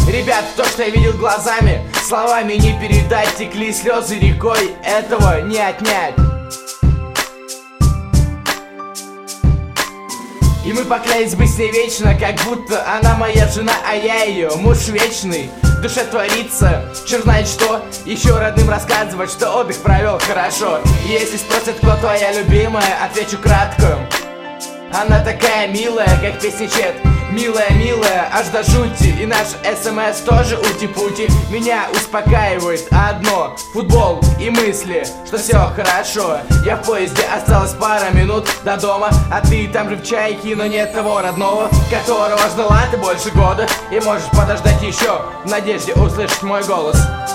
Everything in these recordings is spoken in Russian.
Ребят, то, что я видел глазами, словами не передать. Текли слезы рекой, этого не отнять. И мы поклялись быть с ней вечно, как будто она моя жена, а я ее муж вечный. В душе творится, черт знает что. Еще родным рассказывать, что отдых провел хорошо. И если спросят, кто твоя любимая, отвечу кратко: она такая милая, как песня Чет. Милая, милая, аж до жути. И наш СМС тоже ути-пути. Меня успокаивает одно: футбол и мысли, что все хорошо. Я в поезде, осталось пара минут до дома, а ты там же в чайке, но нет того родного, которого ждала ты больше года. И можешь подождать еще, в надежде услышать мой голос.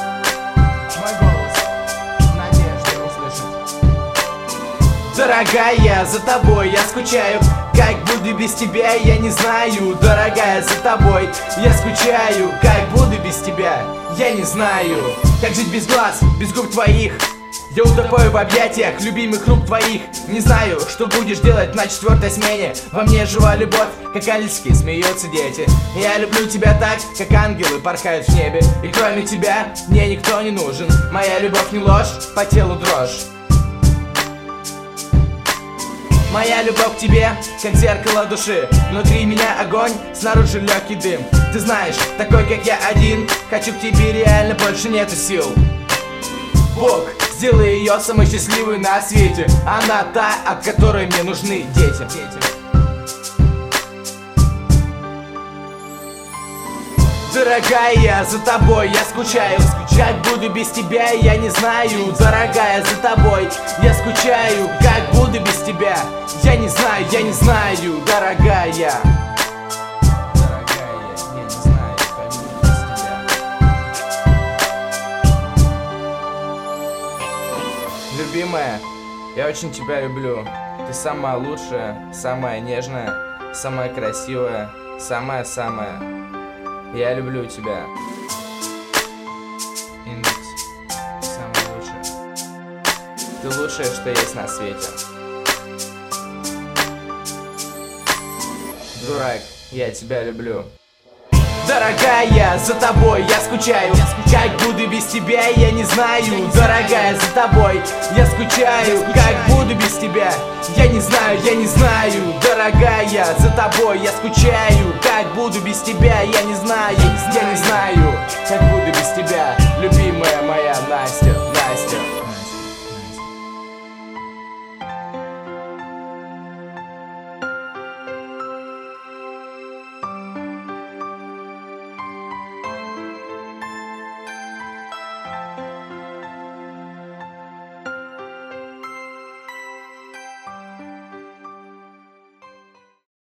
Дорогая, за тобой я скучаю, как буду без тебя, я не знаю. Дорогая, за тобой я скучаю, как буду без тебя, я не знаю. Как жить без глаз, без губ твоих? Я утопаю в объятиях любимых рук твоих. Не знаю, что будешь делать на 4-й смене. Во мне жива любовь, как ангельски смеются дети. Я люблю тебя так, как ангелы порхают в небе. И кроме тебя мне никто не нужен. Моя любовь не ложь, по телу дрожь. Моя любовь к тебе, как зеркало души. Внутри меня огонь, снаружи легкий дым. Ты знаешь, такой как я один, хочу к тебе реально, больше нету сил. Бог, сделай ее самой счастливой на свете. Она та, от которой мне нужны дети. Дорогая, за тобой я скучаю, как буду без тебя, я не знаю. Дорогая, за тобой я скучаю, как буду без тебя, я не знаю, я не знаю. Дорогая, я не знаю, как буду без тебя. Любимая, я очень тебя люблю. Ты самая лучшая, самая нежная, самая красивая, самая-самая. Я люблю тебя. Индекс. Самое лучшее. Ты лучшее, что есть на свете. Дурак, я тебя люблю. Дорогая, за тобой я скучаю, как буду без тебя, я не знаю. Дорогая, за тобой я скучаю, как буду без тебя, я не знаю, я не знаю. Дорогая, за тобой я скучаю, как буду без тебя, я не знаю, я не знаю, как буду без тебя, любимая моя Настя.